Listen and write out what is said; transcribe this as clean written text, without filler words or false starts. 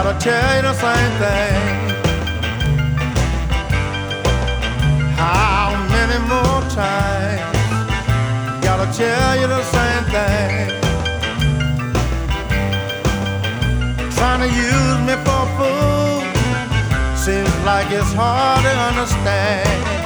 gotta tell you the same thing. How many more times? Gotta tell you the same thing. Trying to use me for a fool seems like it's hard to understand.